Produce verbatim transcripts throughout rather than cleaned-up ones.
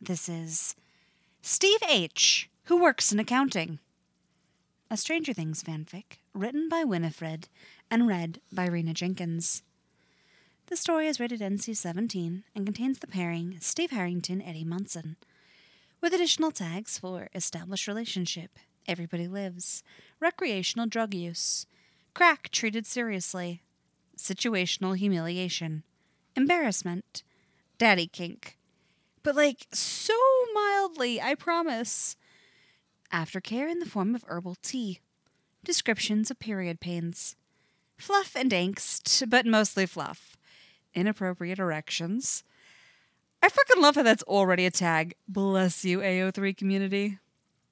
This is Steve H., who works in accounting. A Stranger Things fanfic, written by Winifred and read by Rena Jenkins. The story is rated N C seventeen and contains the pairing Steve Harrington, Eddie Munson, with additional tags for established relationship, everybody lives, recreational drug use, crack treated seriously, situational humiliation, embarrassment, daddy kink. But like, so mildly, I promise. Aftercare in the form of herbal tea. Descriptions of period pains. Fluff and angst, but mostly fluff. Inappropriate erections. I freaking love how that's already a tag. Bless you, A O three community.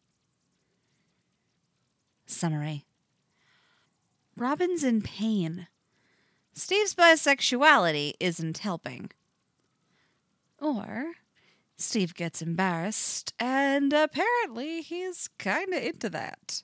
Summary. Robin's in pain. Steve's bisexuality isn't helping. Or Steve gets embarrassed, and apparently he's kinda into that.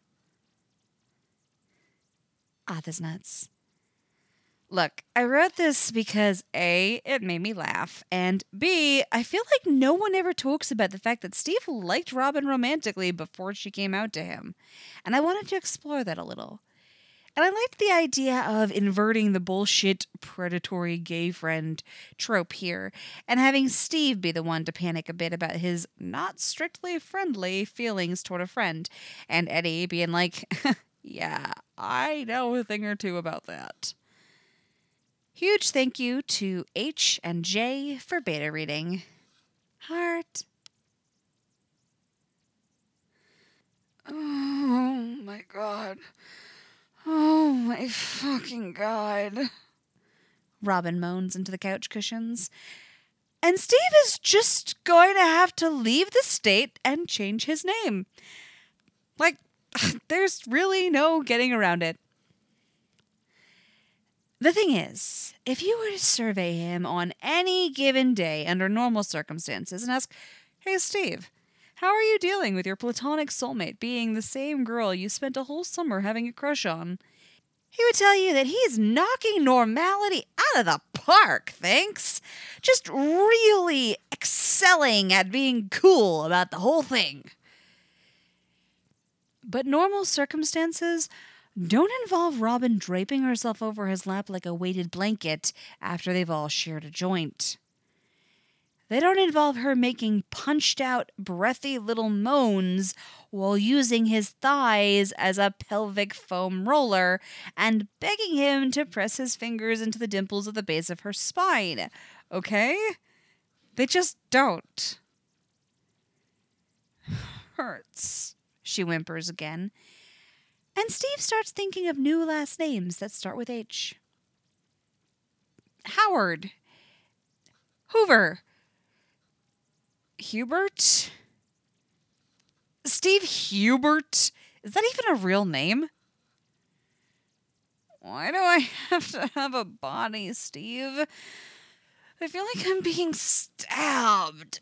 Author's notes. Look, I wrote this because A, it made me laugh, and B, I feel like no one ever talks about the fact that Steve liked Robin romantically before she came out to him, and I wanted to explore that a little. And I liked the idea of inverting the bullshit predatory gay friend trope here and having Steve be the one to panic a bit about his not strictly friendly feelings toward a friend, and Eddie being like, yeah, I know a thing or two about that. Huge thank you to H and J for beta reading. Heart. Oh my god. Oh my fucking god. Robin moans into the couch cushions. And Steve is just going to have to leave the state and change his name. Like, there's really no getting around it. The thing is, if you were to survey him on any given day under normal circumstances and ask, hey Steve, how are you dealing with your platonic soulmate being the same girl you spent a whole summer having a crush on? He would tell you that he's knocking normality out of the park, thanks. Just really excelling at being cool about the whole thing. But normal circumstances don't involve Robin draping herself over his lap like a weighted blanket after they've all shared a joint. They don't involve her making punched-out, breathy little moans while using his thighs as a pelvic foam roller and begging him to press his fingers into the dimples at the base of her spine. Okay? They just don't. Hurts, she whimpers again. And Steve starts thinking of new last names that start with H. Howard. Hoover. Hubert? Steve Hubert? Is that even a real name? Why do I have to have a body, Steve? I feel like I'm being stabbed.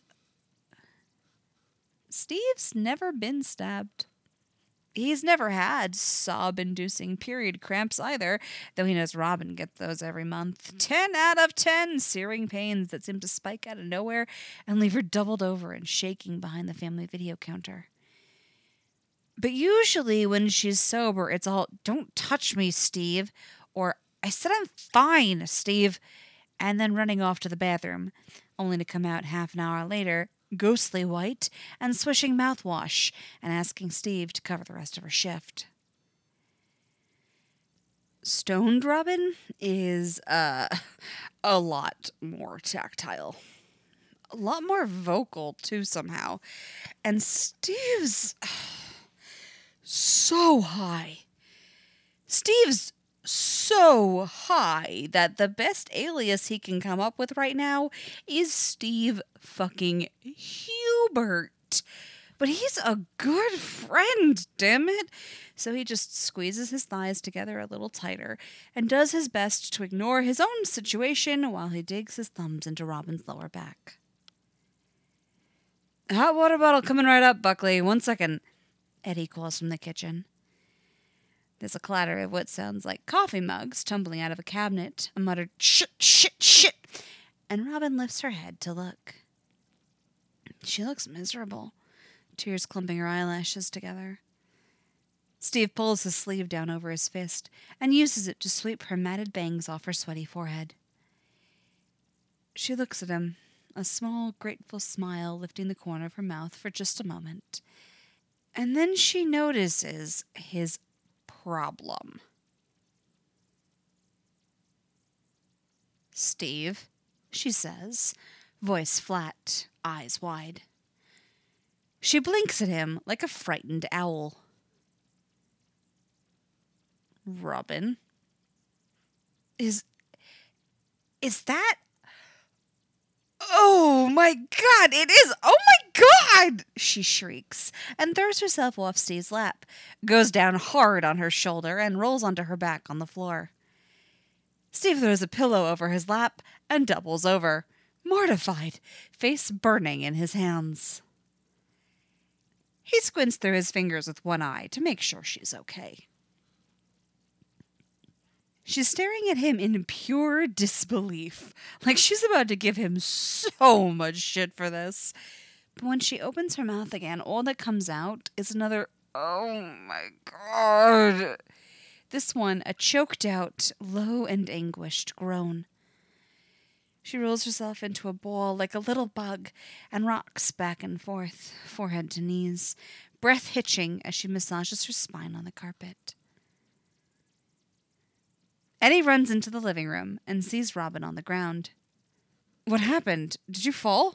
Steve's never been stabbed. He's never had sob-inducing period cramps either, though he knows Robin gets those every month. Ten out of ten searing pains that seem to spike out of nowhere and leave her doubled over and shaking behind the family video counter. But usually when she's sober, it's all, don't touch me, Steve, or I said I'm fine, Steve, and then running off to the bathroom, only to come out half an hour later, ghostly white, and swishing mouthwash, and asking Steve to cover the rest of her shift. Stoned Robin is, uh, a lot more tactile. A lot more vocal, too, somehow. And Steve's so high. Steve's so high that the best alias he can come up with right now is Steve fucking Hubert. But he's a good friend, damn it. So he just squeezes his thighs together a little tighter and does his best to ignore his own situation while he digs his thumbs into Robin's lower back. Hot water bottle coming right up, Buckley. One second. Eddie calls from the kitchen. There's a clatter of what sounds like coffee mugs tumbling out of a cabinet, a muttered shit, shit, shit, and Robin lifts her head to look. She looks miserable, tears clumping her eyelashes together. Steve pulls his sleeve down over his fist and uses it to sweep her matted bangs off her sweaty forehead. She looks at him, a small, grateful smile lifting the corner of her mouth for just a moment. And then she notices his problem. "Steve," she says, voice flat, eyes wide. She blinks at him like a frightened owl. "Robin? Is... is that... Oh my God, it is! Oh my God!" she shrieks and throws herself off Steve's lap, goes down hard on her shoulder, and rolls onto her back on the floor. Steve throws a pillow over his lap and doubles over, mortified, face burning in his hands. He squints through his fingers with one eye to make sure she's okay. She's staring at him in pure disbelief, like she's about to give him so much shit for this. But when she opens her mouth again, all that comes out is another, "Oh my God." This one, a choked out, low and anguished groan. She rolls herself into a ball like a little bug and rocks back and forth, forehead to knees, breath hitching as she massages her spine on the carpet. Eddie runs into the living room and sees Robin on the ground. "What happened? Did you fall?"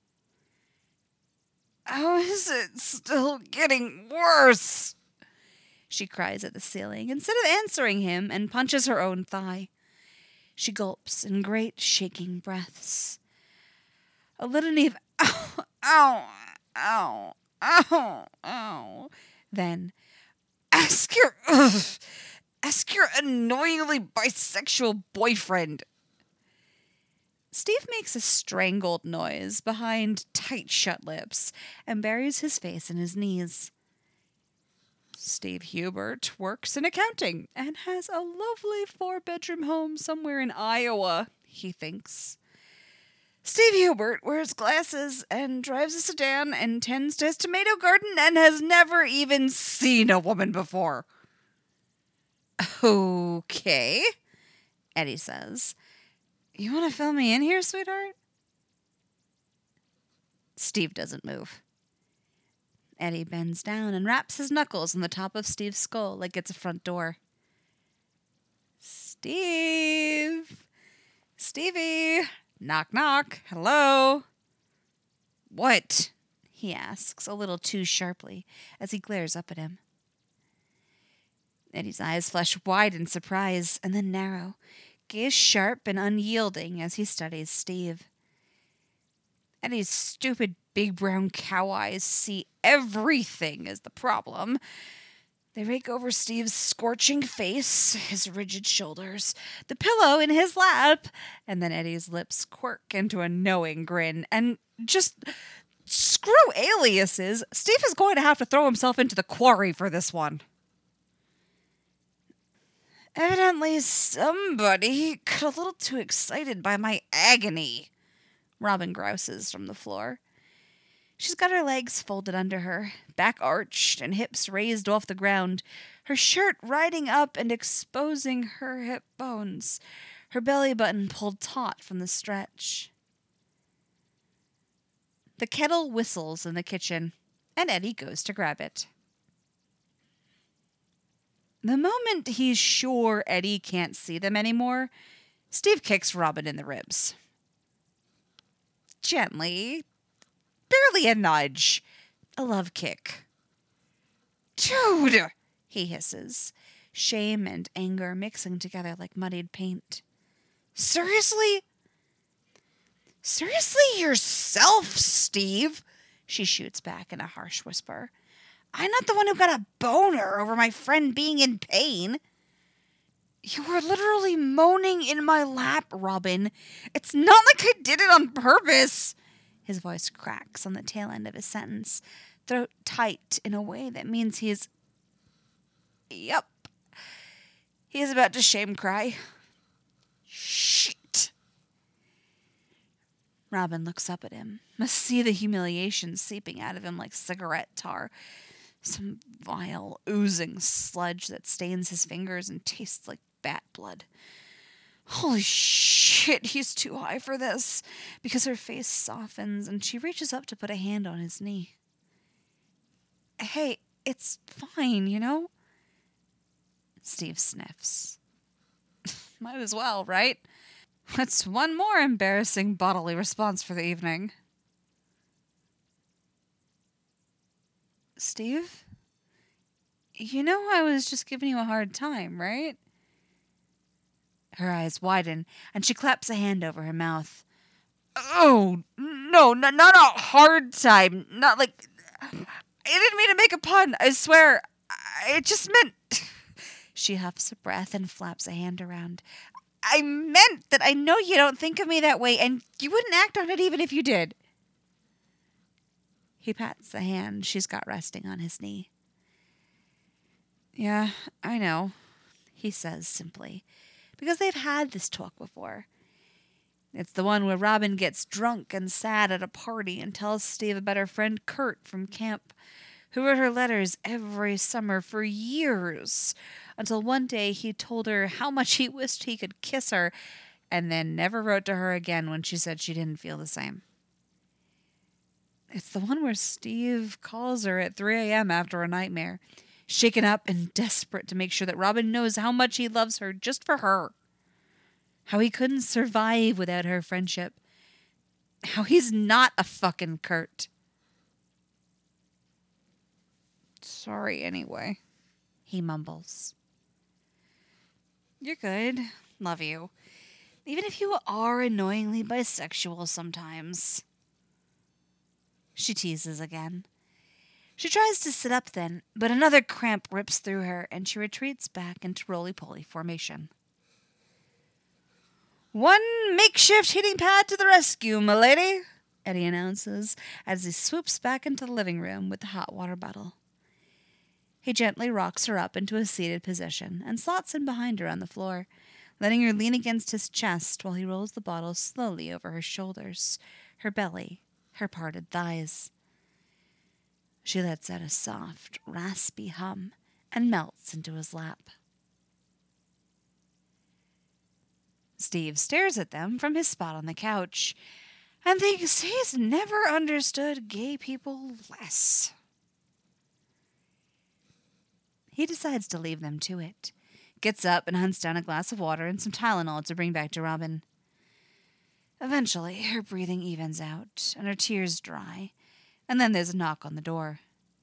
"How is it still getting worse?" she cries at the ceiling instead of answering him, and punches her own thigh. She gulps in great shaking breaths. A litany of ow, ow, ow, ow, ow. Then, ask your... Ugh, Ask your annoyingly bisexual boyfriend." Steve makes a strangled noise behind tight shut lips and buries his face in his knees. Steve Hubert works in accounting and has a lovely four-bedroom home somewhere in Iowa, he thinks. Steve Hubert wears glasses and drives a sedan and tends to his tomato garden and has never even seen a woman before. "Okay," Eddie says. "You want to fill me in here, sweetheart?" Steve doesn't move. Eddie bends down and wraps his knuckles on the top of Steve's skull like it's a front door. "Steve! Stevie! Knock, knock. Hello?" "What?" he asks, a little too sharply, as he glares up at him. Eddie's eyes flash wide in surprise and then narrow, gaze sharp and unyielding as he studies Steve. Eddie's stupid big brown cow eyes see everything as the problem. They rake over Steve's scorching face, his rigid shoulders, the pillow in his lap, and then Eddie's lips quirk into a knowing grin. And just screw aliases. Steve is going to have to throw himself into the quarry for this one. "Evidently somebody got a little too excited by my agony," Robin grouses from the floor. She's got her legs folded under her, back arched and hips raised off the ground, her shirt riding up and exposing her hip bones, her belly button pulled taut from the stretch. The kettle whistles in the kitchen, and Eddie goes to grab it. The moment he's sure Eddie can't see them anymore, Steve kicks Robin in the ribs. Gently, barely a nudge, a love kick. "Dude!" he hisses, shame and anger mixing together like muddied paint. "Seriously? Seriously yourself, Steve?" she shoots back in a harsh whisper. "I'm not the one who got a boner over my friend being in pain." "You were literally moaning in my lap, Robin. It's not like I did it on purpose." His voice cracks on the tail end of his sentence, throat tight in a way that means he is... Yep. He is about to shame cry. Shit. Robin looks up at him, must see the humiliation seeping out of him like cigarette tar. Some vile, oozing sludge that stains his fingers and tastes like bat blood. Holy shit, he's too high for this, because her face softens and she reaches up to put a hand on his knee. Hey, it's fine, you know? Steve sniffs. Might as well, right? That's one more embarrassing bodily response for the evening. Steve? You know I was just giving you a hard time, right? Her eyes widen, and she claps a hand over her mouth. Oh, no, no, not a hard time. Not like... I didn't mean to make a pun, I swear. I just meant... She huffs a breath and flaps a hand around. I meant that I know you don't think of me that way, and you wouldn't act on it even if you did. He pats the hand she's got resting on his knee. Yeah, I know, he says simply, because they've had this talk before. It's the one where Robin gets drunk and sad at a party and tells Steve about her friend Kurt from camp, who wrote her letters every summer for years, until one day he told her how much he wished he could kiss her, and then never wrote to her again when she said she didn't feel the same. It's the one where Steve calls her at three a.m. after a nightmare, shaken up and desperate to make sure that Robin knows how much he loves her just for her. How he couldn't survive without her friendship. How he's not a fucking Kurt. Sorry anyway, he mumbles. You're good. Love you. Even if you are annoyingly bisexual sometimes. She teases again. She tries to sit up then, but another cramp rips through her and she retreats back into roly-poly formation. One makeshift heating pad to the rescue, milady, Eddie announces as he swoops back into the living room with the hot water bottle. He gently rocks her up into a seated position and slots in behind her on the floor, letting her lean against his chest while he rolls the bottle slowly over her shoulders, her belly, her parted thighs. She lets out a soft, raspy hum and melts into his lap. Steve stares at them from his spot on the couch and thinks he's never understood gay people less. He decides to leave them to it, gets up and hunts down a glass of water and some Tylenol to bring back to Robin. Eventually, her breathing evens out and her tears dry, and then there's a knock on the door.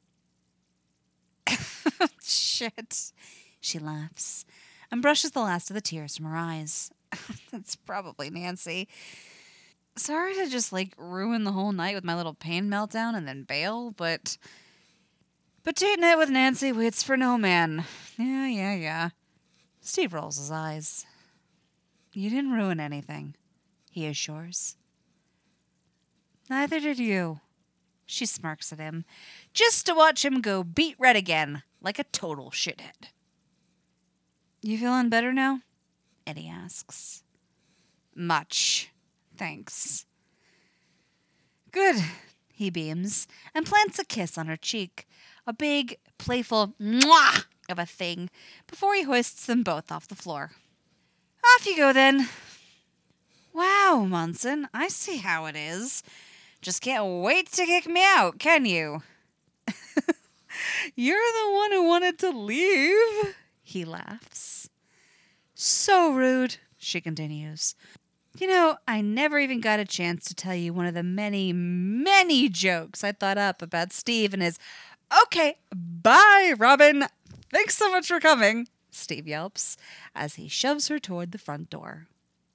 Shit, she laughs and brushes the last of the tears from her eyes. That's probably Nancy. Sorry to just, like, ruin the whole night with my little pain meltdown and then bail, but... But date night with Nancy waits for no man. Yeah, yeah, yeah. Steve rolls his eyes. You didn't ruin anything, he assures. Neither did you. She smirks at him, just to watch him go beet red again, like a total shithead. You feeling better now? Eddie asks. Much, thanks. Good, he beams, and plants a kiss on her cheek, a big, playful mwah of a thing, before he hoists them both off the floor. Off you go, then. Wow, Munson, I see how it is. Just can't wait to kick me out, can you? You're the one who wanted to leave, he laughs. So rude, she continues. You know, I never even got a chance to tell you one of the many, many jokes I thought up about Steve and his... Okay, bye, Robin. Thanks so much for coming, Steve yelps as he shoves her toward the front door.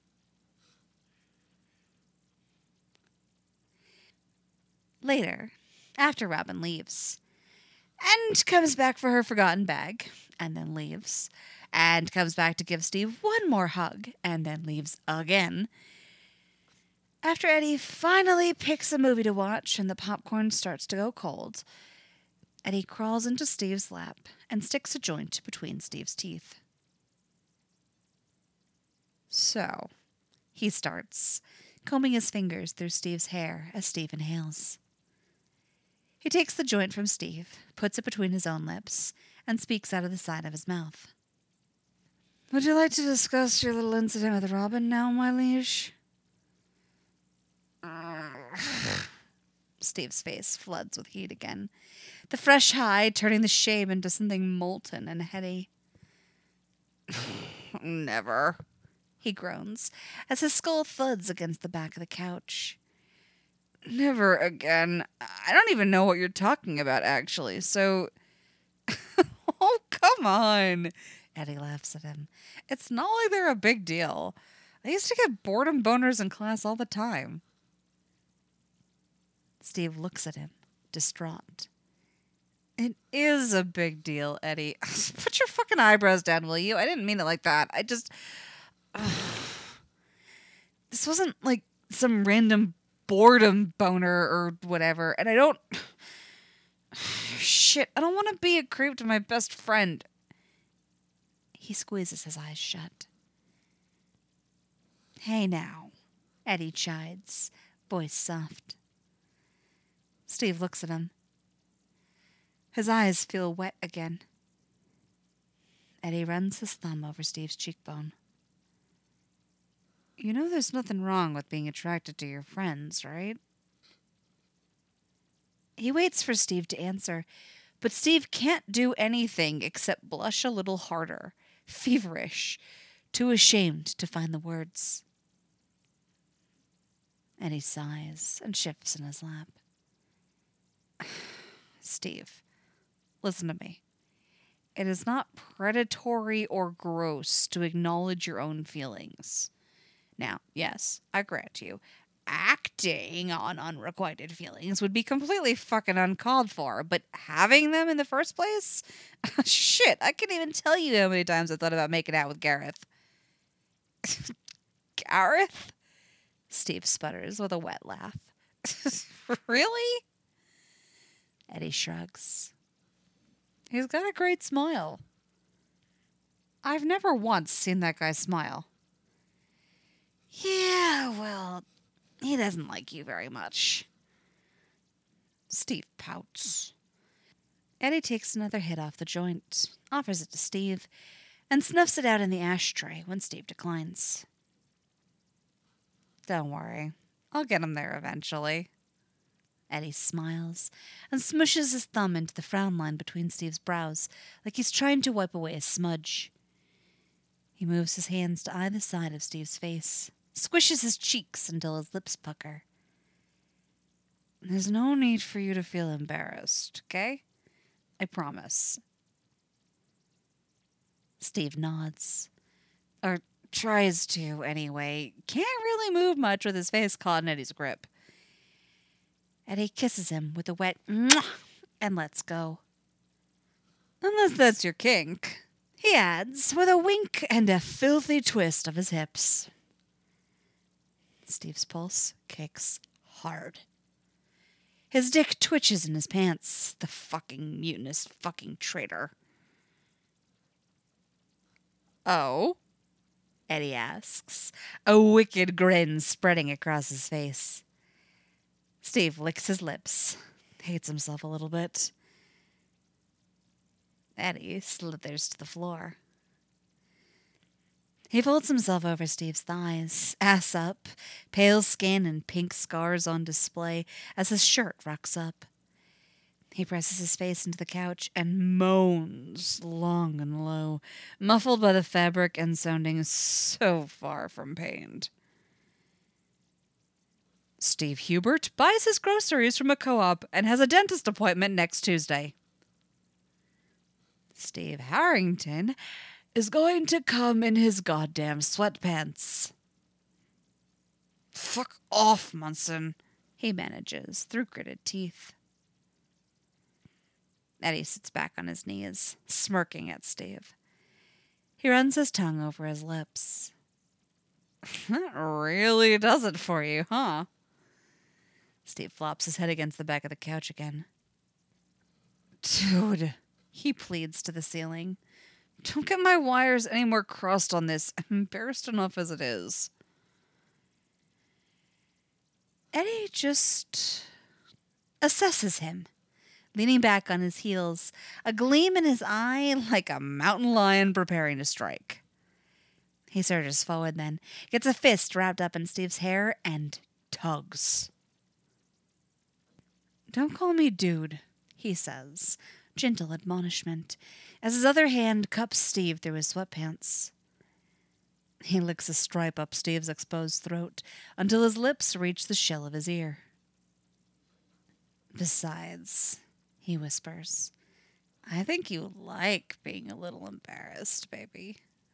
Later, after Robin leaves, and comes back for her forgotten bag, and then leaves, and comes back to give Steve one more hug, and then leaves again. After Eddie finally picks a movie to watch and the popcorn starts to go cold, Eddie crawls into Steve's lap and sticks a joint between Steve's teeth. So, he starts, combing his fingers through Steve's hair as Steve inhales. He takes the joint from Steve, puts it between his own lips, and speaks out of the side of his mouth. Would you like to discuss your little incident with Robin now, my liege? Steve's face floods with heat again, the fresh high turning the shame into something molten and heady. Never, he groans, as his skull thuds against the back of the couch. Never again. I don't even know what you're talking about, actually, so... Oh, come on, Eddie laughs at him. It's not like they're a big deal. I used to get boredom boners in class all the time. Steve looks at him, distraught. It is a big deal, Eddie. Put your fucking eyebrows down, will you? I didn't mean it like that. I just... Ugh. This wasn't like some random boredom boner or whatever, and I don't... Shit, I don't want to be a creep to my best friend. He squeezes his eyes shut. Hey now, Eddie chides, voice soft. Steve looks at him. His eyes feel wet again. Eddie runs his thumb over Steve's cheekbone. You know there's nothing wrong with being attracted to your friends, right? He waits for Steve to answer, but Steve can't do anything except blush a little harder, feverish, too ashamed to find the words. Eddie sighs and shifts in his lap. Steve, listen to me. It is not predatory or gross to acknowledge your own feelings. Now, yes, I grant you, acting on unrequited feelings would be completely fucking uncalled for, but having them in the first place? Shit, I can't even tell you how many times I thought about making out with Gareth. Gareth? Steve sputters with a wet laugh. Really? Eddie shrugs. He's got a great smile. I've never once seen that guy smile. Yeah, well, he doesn't like you very much. Steve pouts. Eddie takes another hit off the joint, offers it to Steve, and snuffs it out in the ashtray when Steve declines. Don't worry, I'll get him there eventually. Eddie smiles and smushes his thumb into the frown line between Steve's brows, like he's trying to wipe away a smudge. He moves his hands to either side of Steve's face, squishes his cheeks until his lips pucker. There's no need for you to feel embarrassed, okay? I promise. Steve nods. Or tries to, anyway. Can't really move much with his face caught in Eddie's grip. Eddie kisses him with a wet mwah and lets go. Unless that's your kink, he adds, with a wink and a filthy twist of his hips. Steve's pulse kicks hard. His dick twitches in his pants, the fucking mutinous fucking traitor. Oh? Eddie asks, a wicked grin spreading across his face. Steve licks his lips, hates himself a little bit. Eddie slithers to the floor. He folds himself over Steve's thighs, ass up, pale skin and pink scars on display as his shirt rocks up. He presses his face into the couch and moans long and low, muffled by the fabric and sounding so far from pained. Steve Hubert buys his groceries from a co-op and has a dentist appointment next Tuesday. Steve Harrington is going to come in his goddamn sweatpants. Fuck off, Munson, he manages through gritted teeth. Eddie sits back on his knees, smirking at Steve. He runs his tongue over his lips. That really does it for you, huh? Steve flops his head against the back of the couch again. Dude, he pleads to the ceiling. Don't get my wires any more crossed on this. I'm embarrassed enough as it is. Eddie just assesses him, leaning back on his heels, a gleam in his eye like a mountain lion preparing to strike. He surges forward then, gets a fist wrapped up in Steve's hair, and tugs. "Don't call me dude," he says, gentle admonishment, as his other hand cups Steve through his sweatpants. He licks a stripe up Steve's exposed throat until his lips reach the shell of his ear. "Besides," he whispers, "I think you like being a little embarrassed, baby."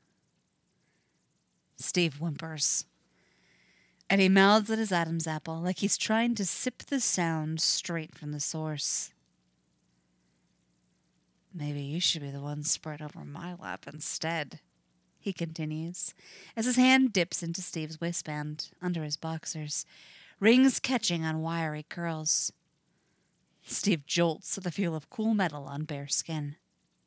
Steve whimpers, and he mouths at his Adam's apple like he's trying to sip the sound straight from the source. "Maybe you should be the one spread over my lap instead," he continues, as his hand dips into Steve's waistband under his boxers, rings catching on wiry curls. Steve jolts at the feel of cool metal on bare skin.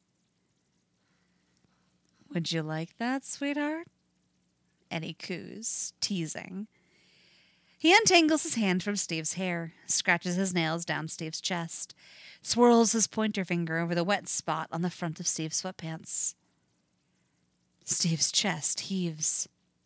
"Would you like that, sweetheart?" Eddie coos, teasing. He untangles his hand from Steve's hair, scratches his nails down Steve's chest, swirls his pointer finger over the wet spot on the front of Steve's sweatpants. Steve's chest heaves.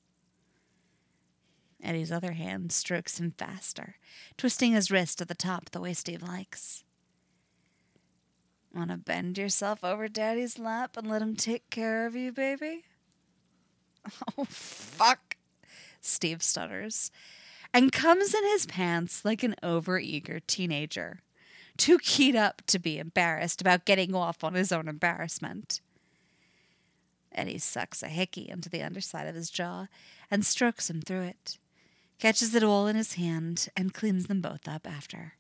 Eddie's other hand strokes him faster, twisting his wrist at the top the way Steve likes. "Want to bend yourself over Daddy's lap and let him take care of you, baby?" "Oh, fuck," Steve stutters, and comes in his pants like an overeager teenager, too keyed up to be embarrassed about getting off on his own embarrassment. Eddie sucks a hickey into the underside of his jaw and strokes him through it, catches it all in his hand, and cleans them both up after.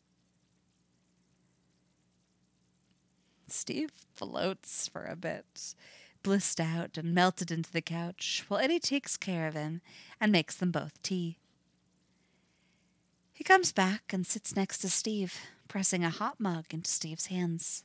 Steve floats for a bit, blissed out and melted into the couch, while Eddie takes care of him and makes them both tea. He comes back and sits next to Steve, pressing a hot mug into Steve's hands.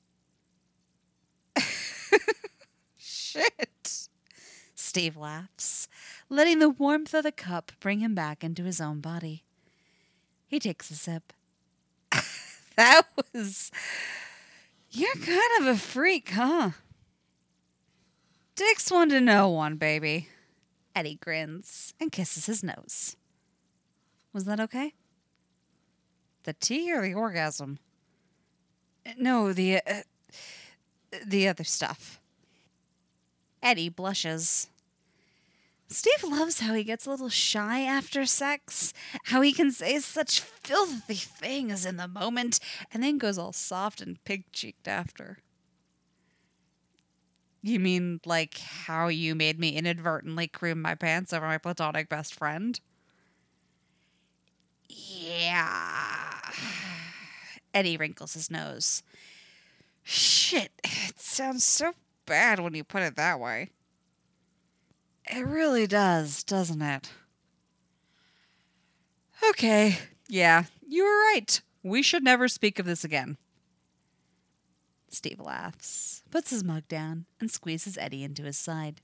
"Shit," Steve laughs, letting the warmth of the cup bring him back into his own body. He takes a sip. "That was... You're kind of a freak, huh?" "Dick's one to know one, baby." Eddie grins and kisses his nose. "Was that okay?" "The tea or the orgasm?" "No, the, uh, the other stuff." Eddie blushes. Steve loves how he gets a little shy after sex, how he can say such filthy things in the moment and then goes all soft and pig-cheeked after. "You mean like how you made me inadvertently cream my pants over my platonic best friend?" "Yeah." Eddie wrinkles his nose. "Shit, it sounds so bad when you put it that way." "It really does, doesn't it?" "Okay, yeah, you were right. We should never speak of this again." Steve laughs, puts his mug down, and squeezes Eddie into his side.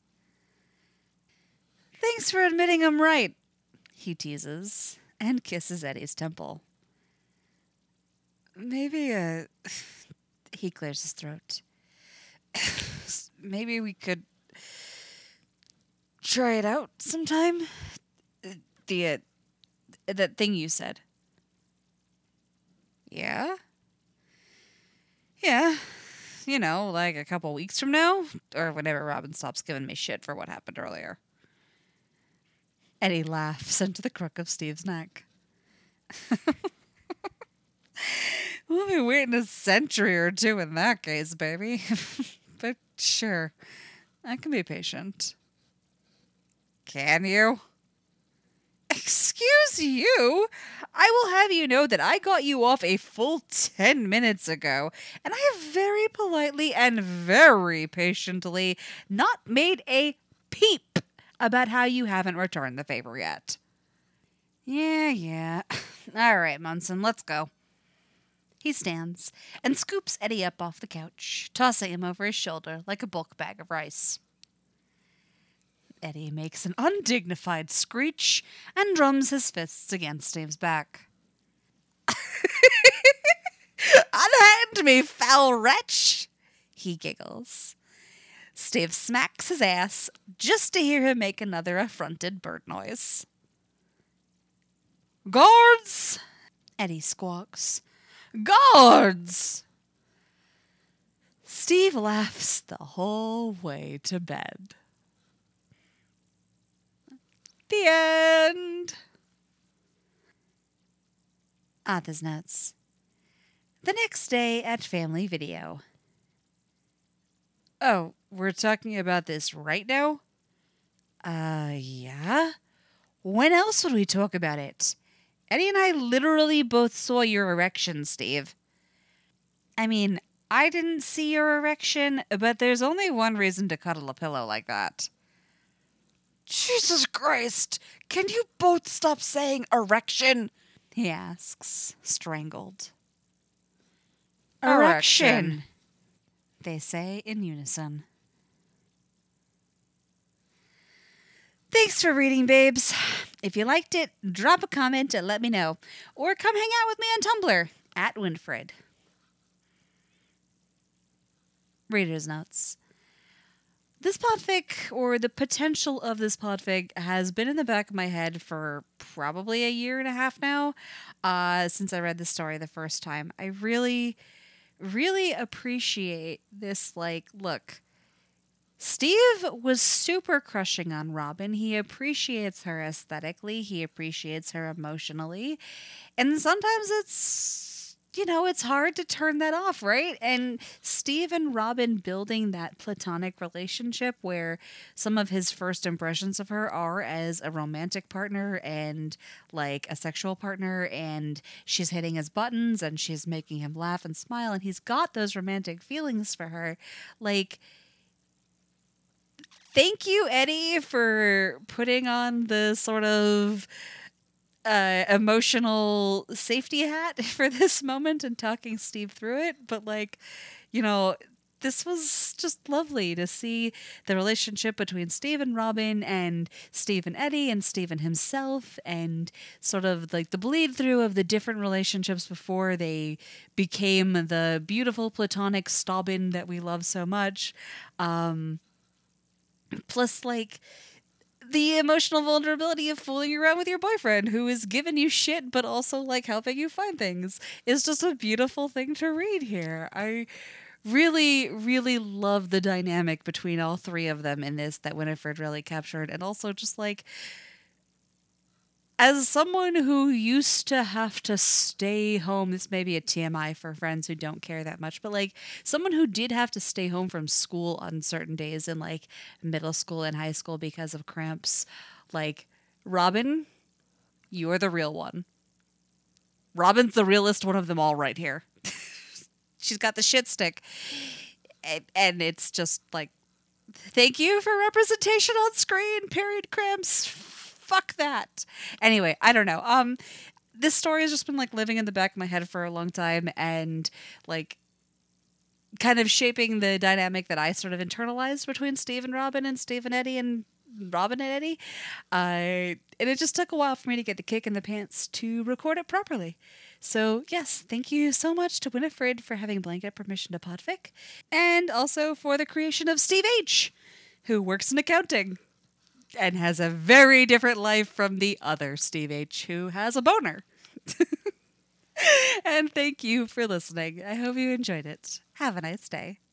"Thanks for admitting I'm right," he teases, and kisses Eddie's temple. "Maybe, uh... he clears his throat. "Maybe we could try it out sometime? The, uh, that thing you said." "Yeah?" "Yeah. You know, like a couple weeks from now, or whenever Robin stops giving me shit for what happened earlier." Eddie laughs into the crook of Steve's neck. "We'll be waiting a century or two in that case, baby." "But sure, I can be patient." "Can you?" "Excuse you? I will have you know that I got you off a full ten minutes ago, and I have very politely and very patiently not made a peep about how you haven't returned the favor yet." "Yeah, yeah. All right, Munson, let's go." He stands and scoops Eddie up off the couch, tossing him over his shoulder like a bulk bag of rice. Eddie makes an undignified screech and drums his fists against Steve's back. Unhand me, foul wretch! He giggles. Steve smacks his ass just to hear him make another affronted bird noise. Guards! Eddie squawks. Guards! Steve laughs the whole way to bed. The end. Author's notes. The next day at Family Video. Oh, we're talking about this right now? Uh, yeah? When else would we talk about it? Eddie and I literally both saw your erection, Steve. I mean, I didn't see your erection, but there's only one reason to cuddle a pillow like that. Jesus Christ! Can you both stop saying erection? He asks, strangled. Erection, they say in unison. Thanks for reading, babes. If you liked it, drop a comment and let me know. Or come hang out with me on Tumblr, at Winifred. Reader's notes. This podfic, or the potential of this podfic, has been in the back of my head for probably a year and a half now, uh, since I read the story the first time. I really, really appreciate this, like, look, Steve was super crushing on Robin. He appreciates her aesthetically. He appreciates her emotionally. And sometimes it's, you know, it's hard to turn that off, right? And Steve and Robin building that platonic relationship where some of his first impressions of her are as a romantic partner and like a sexual partner, and she's hitting his buttons and she's making him laugh and smile, and he's got those romantic feelings for her. Like, thank you, Eddie, for putting on the sort of uh, emotional safety hat for this moment and talking Steve through it. But, like, you know, this was just lovely to see the relationship between Steve and Robin and Steve and Eddie and Steve and himself, and sort of like the bleed through of the different relationships before they became the beautiful platonic Staubin that we love so much. Um... Plus, like, the emotional vulnerability of fooling around with your boyfriend who is giving you shit but also, like, helping you find things is just a beautiful thing to read here. I really, really love the dynamic between all three of them in this that Winifred really captured. And also just, like, as someone who used to have to stay home, this may be a T M I for friends who don't care that much, but like someone who did have to stay home from school on certain days in like middle school and high school because of cramps, like, Robin, you're the real one. Robin's the realest one of them all right here. She's got the shit stick. And, and it's just like, thank you for representation on screen, period, cramps. Fuck that. Anyway, I don't know. Um, this story has just been like living in the back of my head for a long time, and like kind of shaping the dynamic that I sort of internalized between Steve and Robin and Steve and Eddie and Robin and Eddie. Uh, and it just took a while for me to get the kick in the pants to record it properly. So yes, thank you so much to Winifred for having blanket permission to podfic, and also for the creation of Steve H., who works in accounting and has a very different life from the other Steve H., who has a boner. And thank you for listening. I hope you enjoyed it. Have a nice day.